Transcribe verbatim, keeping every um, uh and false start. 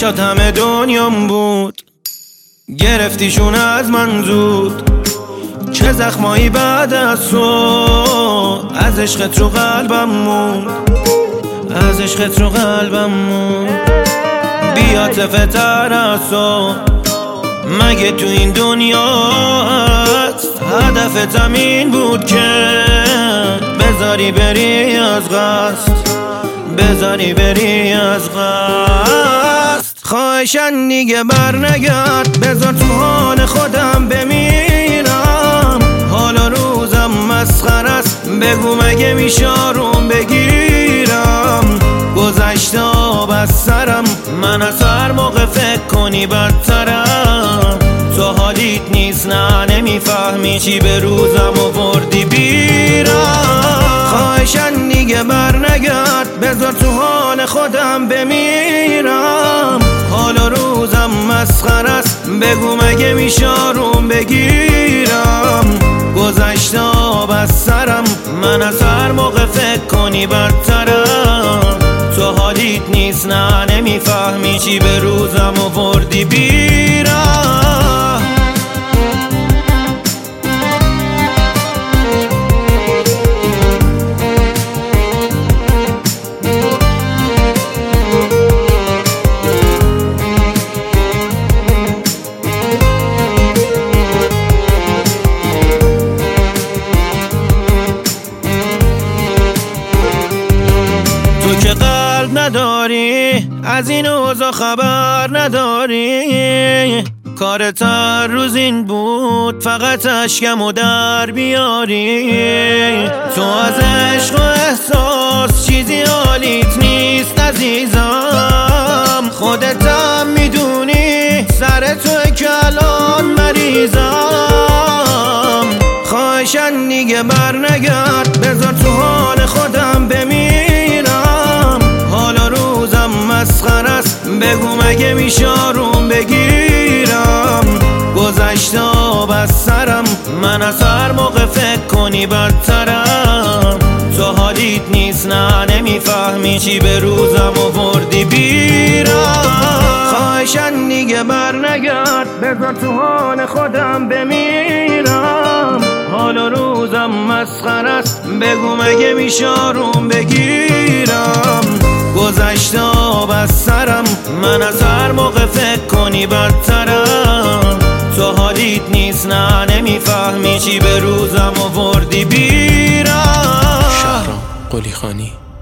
چشات همه دنیام بود، گرفتیشون از من زود. چه زخمایی بعد از تو، از عشقت رو قلبم موند، از عشقت رو قلبم موند. بیا تفتر از تو، مگه تو این دنیا هست هدفت همین بود که بذاری بری از قصد، بذاری بری از قصد. خواهشن دیگه بر نگرد، بذار تو حال خودم بمیرم. حالا روزم مسخره است، بگو مگه میشه آروم بگیرم. گذشته آب از سرم، من از هر موقع فکر کنی بدترم. تو حالیت نیست، نه نمیفهمی چی به روزم آوردی بیرم. خواهشن دیگه بر نگرد، بذار تو حال خودم بمیرم. حالا روزم مسخره است، بگو مگه میشه آروم بگیرم. گذشته آب از سرم، من از هر موقع فکر کنی بدترم. تو حالیت نیست، نه نمیفهمی چی به روزم آوردی بیرم. تو که قلب نداری، از این اوضاع خبر نداری. کارت هر روز این بود، فقط اشکم و در بیاری. تو از عشق و احساس چیزی حالیت نیست عزیزم. خودت هم میدونی سر تو که الان مریضم. خواهشن دیگه بر نگرد، بذار تو حال خودم بمیرم. حالا روزم مسخره است، بگو مگه میشه آروم بگیرم. گذشته آب از سرم، من از هر موقع فکر کنی بدترم. تو حالیت نیست، نه نمیفهمی چی به روزم آوردی بیرم. خواهشن دیگه بر نگرد، بذار تو حال خودم بمیرم. حالا روزم مسخره است، بگو مگه میشه آروم بگیرم. گذشته آب از سرم، من از هر موقع فکر کنی بدترم. تو حالیت نیست، نه نمیفهمی چی به روزم آوردی بیرم. شهرام قلی خانی.